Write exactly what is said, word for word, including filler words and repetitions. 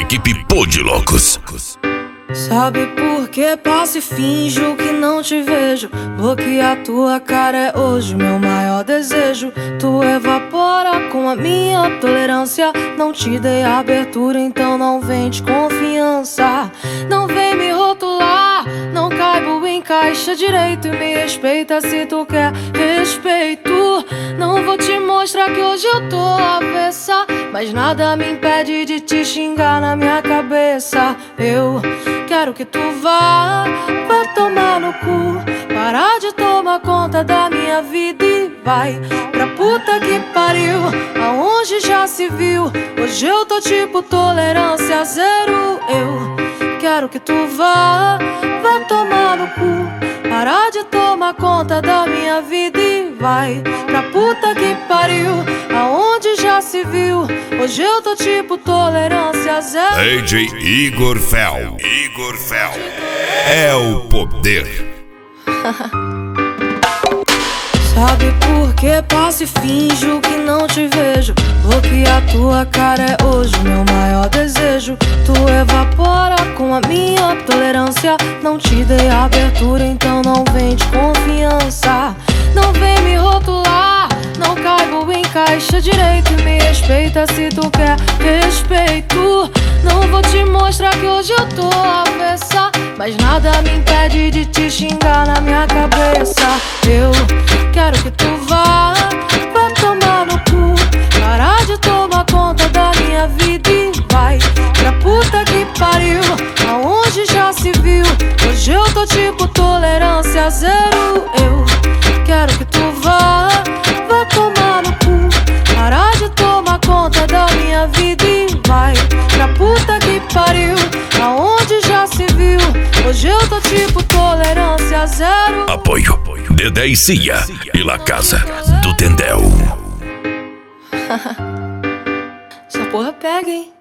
equipe Pô de Loucos. Sabe por que passo e finjo que não te vejo? Porque a tua cara é hoje meu maior desejo. Tu evapora com a minha tolerância. Não te dei abertura, então não vem de confiança. Não vem me rotular, não caibo em caixa direito. E me respeita se tu quer respeito. Não vou te mostrar que hoje eu tô avessa, mas nada me impede de te xingar na minha cabeça. Eu quero que tu vá, vá tomar no cu. Parar de tomar conta da minha vida e vai pra puta que pariu, aonde já se viu. Hoje eu tô tipo tolerância zero. Eu quero que tu vá, vá tomar no cu. Parar de tomar conta da minha vida e vai pra puta que pariu, aonde já se viu. Hoje eu tô tipo tolerância zero. D J Igor Fel. Igor Fel. É o poder. Sabe por que passo e finjo que não te vejo? Porque a tua cara é hoje meu maior desejo. Tu evapora com a minha tolerância. Não te dei abertura, então não vem de confiança. Não vem me rotular, não caibo em caixa direito. E me respeita se tu quer respeito. Não vou te mostrar que hoje eu tô avessa, mas nada me impede de te xingar na minha cabeça. Eu quero que tu vá, vá tomar no cu. Parar de tomar conta da minha vida e vai pra puta que pariu, aonde já se viu. Hoje eu tô tipo tolerância zero. Eu quero que tu vá, vá tomar no cu. Parar de tomar conta da minha vida e vai pra puta que pariu, aonde já se viu. Hoje eu tô tipo tolerância zero. Apoio Dedé e Cia e La Casa do Tendel. Essa porra pega, hein?